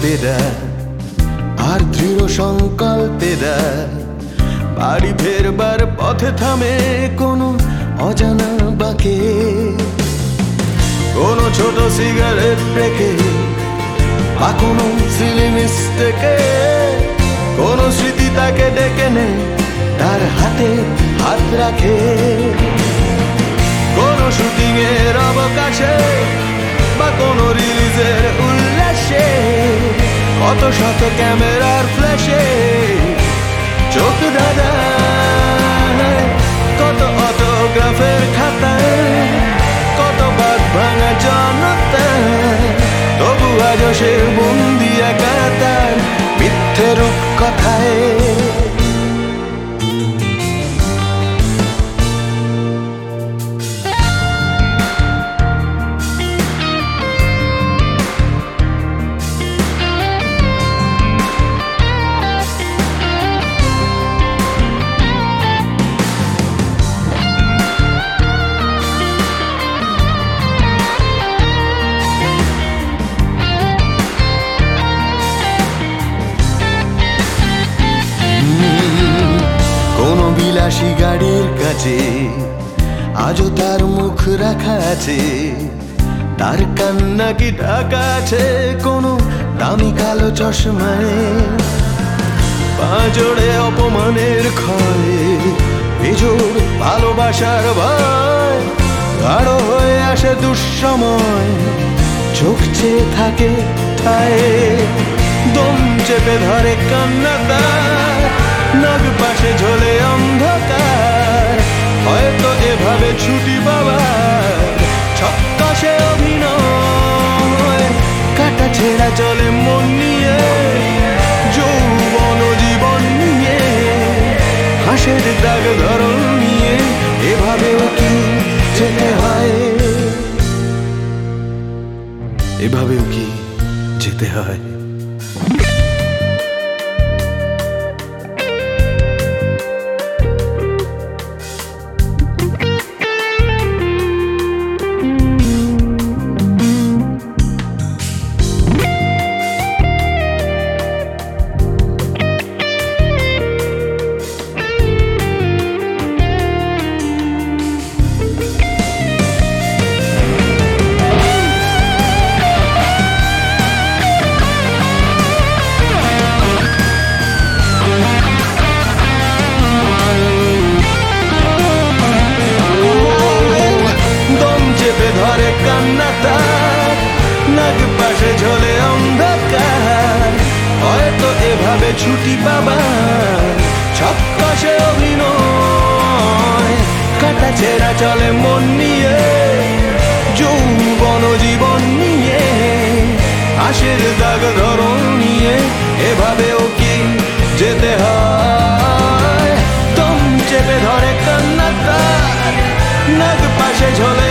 বেদা আর দৃঢ় সংকল্পেরা বাড়ি ফেরবার পথে থামে কোনো অজানা বাঁকে, কোনো ছোট সিগারেট ব্রেকে বা কোনো সিলি মিস্টেকে কোনো স্মৃতি তাকে ডেকে নেয়, তার হাতে হাত রাখে। কোনো শুটিং এর অবকাশে বা কোনো রিলিজের উল্লাসে কত শত ক্যামেরার ফ্ল্যাশে চোখ ধাঁধায়, কত অটোগ্রাফের খাতায়, কত বাদ ভাঙা জনতায়, তবু আজও সে বন্দি একা তার মিথ্যে রূপকথায়। বিলাসী গাড়ির কাছে আজও তার মুখ রাখা আছে, তার কান্না কি ঢাকা আছে কোনো দামি কালো চশমায়। পাঁজরে অপমানের ক্ষয়, বেজোড় ভালোবাসার ভয়, গাঢ় হয়ে আসে দুঃসময়, চোখ চেয়ে থাকে ঠায়। দম চেপে ধরে কান্না তার, নাক পাশে ঝোলে অন্ধকার, হয়তো এভাবে ছুটি পাবার ছক্কা সে অভিনয়। কাটা ছেঁড়া চলে মন নিয়ে, যৌবন জীবন নিয়ে, হাসের দাগ ধরন নিয়ে, এভাবেও কি যেতে হয়, এভাবেও কি যেতে হয়। ধরে কান্না তার, নাক পাশে ঝোলে অন্ধকার, হয়তো এভাবে ছুটি পাবার ছক্কা সে অভিনয়। কাটা ছেঁড়া চলে মন নিয়ে, যৌবন জীবন নিয়ে, হাসির দাগ ধরন নিয়ে, এভাবেও কি যেতে হয়। দম চেপে ধরে কান্না তার, নাক পাশে ঝোলে